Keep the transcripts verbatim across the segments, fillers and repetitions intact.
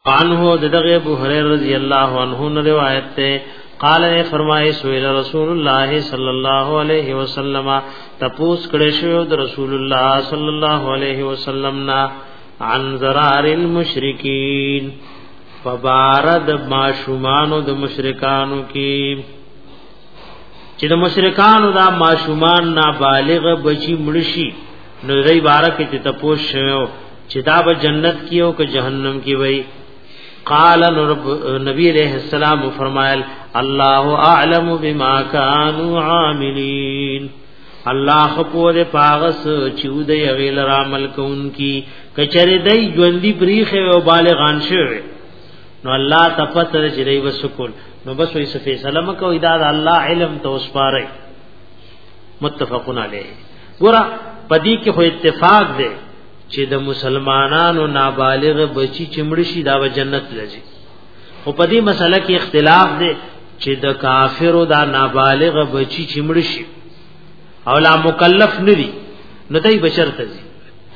عنه دغه ابو هريره رضی الله عنه نے روایت ہے قال نے فرمائے سئل رسول الله صلی الله علیه وسلم تپوس کړه شو د رسول الله صلی الله علیه وسلم نا عن ضرار المشرکین فبارد ماشومانو د مشرکانو کی چې د مشرکانو دا ماشومان نابالغ بچی مړشي نو دای بارک ته تپوس شو چې دا به جنت کیو که جهنم کی وای قال نبی علیہ السلام فرمایل الله اعلم بما كانوا عاملين الله خپل پاغس چود یغیل عمل کون کی کچری دای ژوندۍ بریخه او بالغان شوه نو الله تپتر چری وسکول نو بس وې صفه سلام کو ادا الله علم تو اس پاره متفقون علیه ګور پدی کې خو اتفاق دی چې د مسلمانانو نابالغ بچی چمړ شي دا و جنت لږي خو په دې مسله کې اختلاف دی چې د کافرو دا نابالغ بچی چمړ شي او لا مکلف ندي نو دای بشر ته دي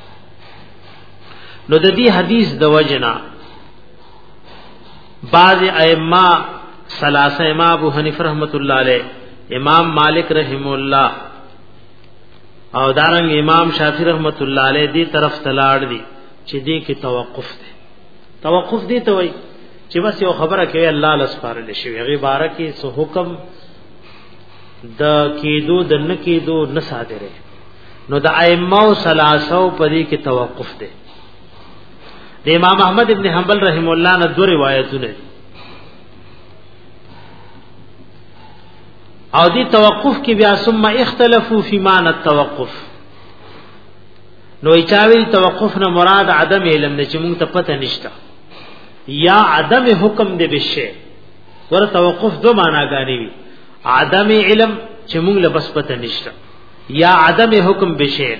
نو د دې حدیث د وجنا بعض ائمه ثلاثه امام ابو حنیفه رحمۃ اللہ علیہ امام مالک رحم الله او دارنګ امام شافعی رحمت الله علیه دی طرف تلاړ دی چې دی کې توقف دی توقف دی ته وای چې بس یو خبره کوي الله لسپارل شي هغه بارکه سو حکم د کېدو د نه کېدو نه صادره نو د ائمه ثلاثه په دې کې توقف دی د امام احمد ابن حنبل رحم الله نه دو روایتونه دي او دی توقف کی بیا ثم اختلافو فی معنی التوقف نو ایچاوی توقف نه مراد عدم علم نه چې مونږ ته پته نشته یا عدم حکم دی بشه ور توقف دو معناګانی وی عدم علم چې مونږ له بس پته نشته یا عدم حکم بشه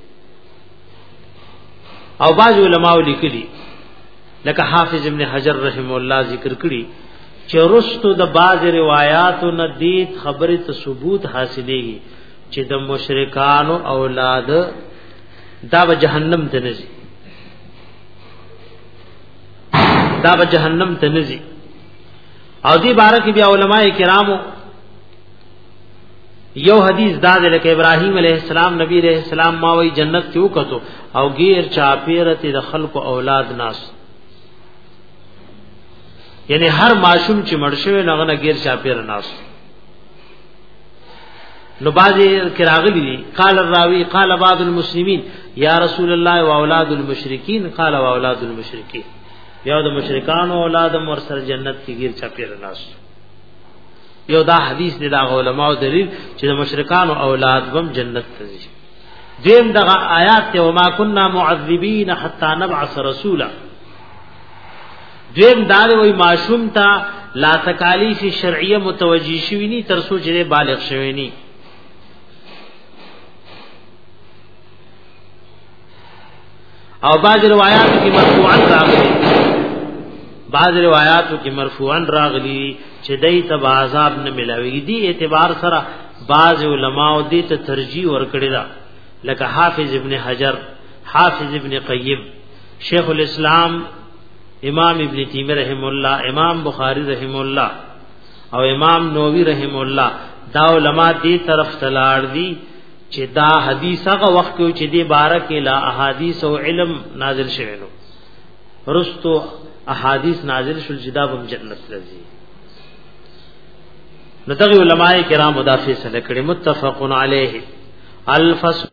او بعض علماء لیکلي لکه حافظ ابن حجر رحم الله ذکر کړي چې رستو د باز روایتو ندید خبره ته ثبوت حاصلېږي چې د مشرکانو اولاد دا به جهنم ته نزي دا به جهنم ته نزي او دی بارک بیا علماء کرامو یو حدیث دا ده لکه ابراهیم علیه السلام نبی علیہ السلام ما وی جنت ته وکړو او غیر چاپیرته د خلق اولاد ناس یعنی هر معشوم چې مرشوي نغه غیر چاپیر ناس نو بازي کراغلی دي قال الراوی قال بعض المسلمین یا رسول الله و اولاد المشرکین قال و اولاد المشرکین یو د مشرکان او اولاد مر سر جنت کې غیر چاپیر ناس یو دا حدیث دی دا علماء دلیل چې د مشرکان او اولاد هم جنت ته ځي دیم دغه آیات ته وما كنا معذبین حتا نبعث رسولا دویم دار وی معشوم تا لا تکالیف شرعیه متوجی شوی نی تر سوچ دې بالغ شوی نی او بعض روایات کی مرفوعا راغلی بعض روایاتو کی مرفوعا راغلی چې دای ته عذاب نه ملاوی دی اعتبار سره بعض علماء دې ته ترجیح ورکړی دا لکه حافظ ابن حجر حافظ ابن قیم شیخ الاسلام امام ابن تیمیہ رحم الله امام بخاری رحم الله او امام نووی رحم الله دا علماء دې طرف تلاړ دي چې دا حدیث هغه وخت کې چې دې بارک لا احادیث او علم نازل شوه نو رستو احادیث نازل شول چې دا به جنت لذي نو دغه علماء کرام مدافع سره کړي متفقون علیه الفصل